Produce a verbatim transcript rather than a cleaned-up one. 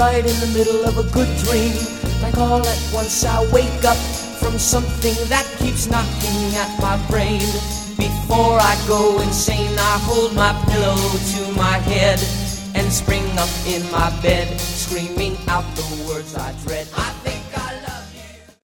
right in the middle of a good dream. Like all at once I wake up from something that keeps knocking at my brain. Before I go insane, I hold my pillow to my head and spring up in my bed, screaming out the words I dread. I